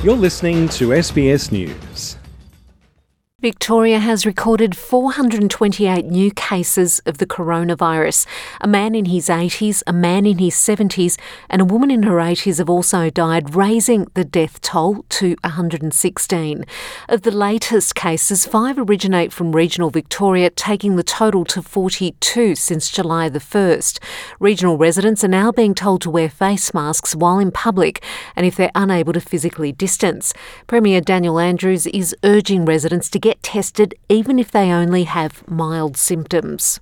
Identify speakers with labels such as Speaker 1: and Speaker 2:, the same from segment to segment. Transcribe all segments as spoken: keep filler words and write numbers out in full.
Speaker 1: You're listening to S B S News.
Speaker 2: Victoria has recorded four hundred twenty-eight new cases of the coronavirus. A man in his eighties, a man in his seventies and a woman in her eighties have also died, raising the death toll to one hundred sixteen. Of the latest cases, five originate from regional Victoria, taking the total to forty-two since July the first. Regional residents are now being told to wear face masks while in public and if they're unable to physically distance. Premier Daniel Andrews is urging residents to get tested even if they only have mild symptoms.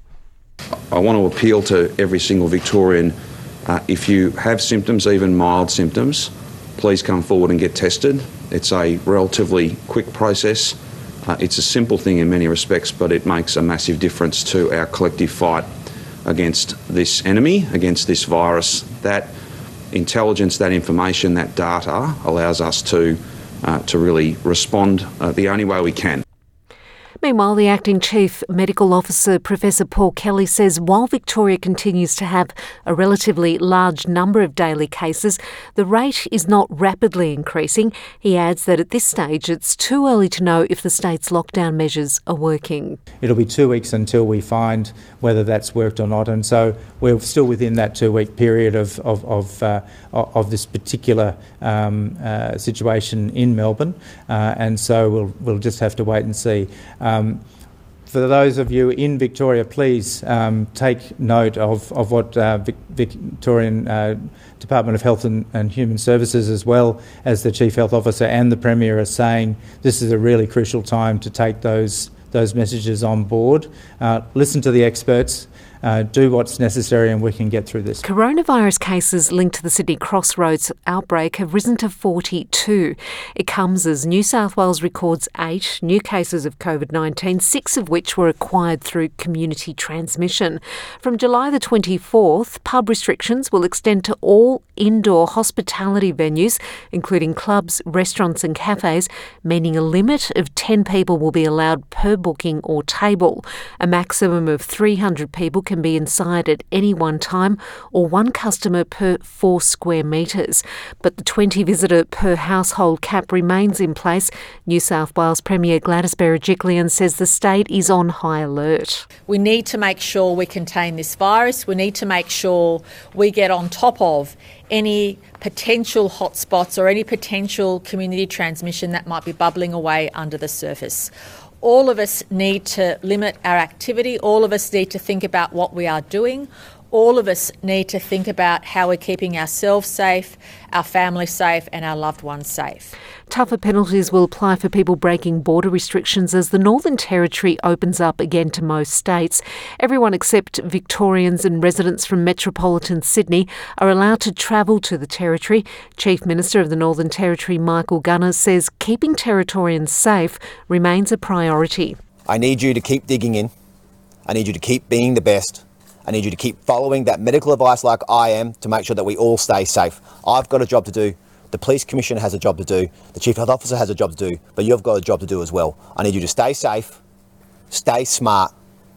Speaker 3: I want to appeal to every single Victorian, uh, if you have symptoms, even mild symptoms, please come forward and get tested. It's a relatively quick process. Uh, it's a simple thing in many respects, but it makes a massive difference to our collective fight against this enemy, against this virus. That intelligence, that information, that data allows us to, uh, to really respond uh, the only way we can.
Speaker 2: Meanwhile, the Acting Chief Medical Officer, Professor Paul Kelly, says while Victoria continues to have a relatively large number of daily cases, the rate is not rapidly increasing. He adds that at this stage it's too early to know if the state's lockdown measures are working.
Speaker 4: It'll be two weeks until we find whether that's worked or not, and so we're still within that two-week period of of of, uh, of this particular um, uh, situation in Melbourne, uh, and so we'll we'll just have to wait and see. Um, for those of you in Victoria, please um, take note of, of what uh, Vic- Victorian uh, Department of Health and, and Human Services, as well as the Chief Health Officer and the Premier, are saying. This is a really crucial time to take those those messages on board. Uh, listen to the experts. Uh, do what's necessary and we can get through this.
Speaker 2: Coronavirus cases linked to the Sydney Crossroads outbreak have risen to forty-two. It comes as New South Wales records eight new cases of COVID nineteen, six of which were acquired through community transmission. From July the twenty-fourth, pub restrictions will extend to all indoor hospitality venues, including clubs, restaurants and cafes, meaning a limit of ten people will be allowed per booking or table. A maximum of three hundred people can be inside at any one time, or one customer per four square metres. But the twenty visitor per household cap remains in place. New South Wales Premier Gladys Berejiklian says the state is on high alert.
Speaker 5: We need to make sure we contain this virus. We need to make sure we get on top of any potential hotspots or any potential community transmission that might be bubbling away under the surface. All of us need to limit our activity. All of us need to think about what we are doing. All of us need to think about how we're keeping ourselves safe, our family safe and our loved ones safe.
Speaker 2: Tougher penalties will apply for people breaking border restrictions as the Northern Territory opens up again to most states. Everyone except Victorians and residents from metropolitan Sydney are allowed to travel to the Territory. Chief Minister of the Northern Territory, Michael Gunner, says keeping Territorians safe remains a priority.
Speaker 6: I need you to keep digging in. I need you to keep being the best. I need you to keep following that medical advice like I am to make sure that we all stay safe. I've got a job to do. The Police Commissioner has a job to do. The Chief Health Officer has a job to do. But you've got a job to do as well. I need you to stay safe, stay smart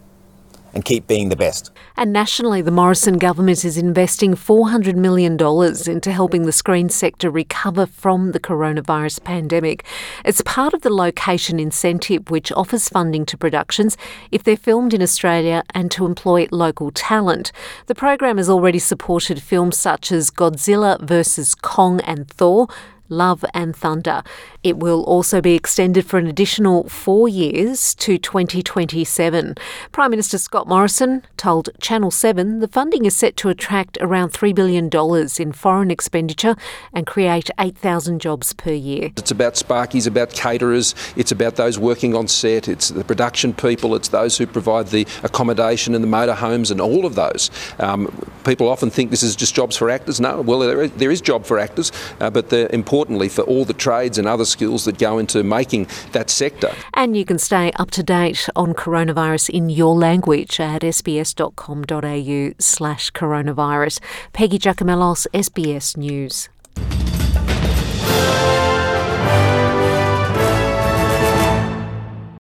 Speaker 6: and keep being the best.
Speaker 2: And nationally, the Morrison government is investing four hundred million dollars into helping the screen sector recover from the coronavirus pandemic. It's part of the location incentive, which offers funding to productions if they're filmed in Australia and to employ local talent. The program has already supported films such as Godzilla versus Kong and Thor, Love and Thunder. It will also be extended for an additional four years to twenty twenty-seven. Prime Minister Scott Morrison told Channel seven the funding is set to attract around three billion dollars in foreign expenditure and create eight thousand jobs per year.
Speaker 7: It's about sparkies, about caterers, it's about those working on set, it's the production people, it's those who provide the accommodation and the motorhomes and all of those. Um, people often think this is just jobs for actors. No, well, there is, there is job for actors, uh, but the important Importantly, for all the trades and other skills that go into making that sector.
Speaker 2: And you can stay up to date on coronavirus in your language at sbs.com.au slash coronavirus. Peggy Giacomellos, S B S News.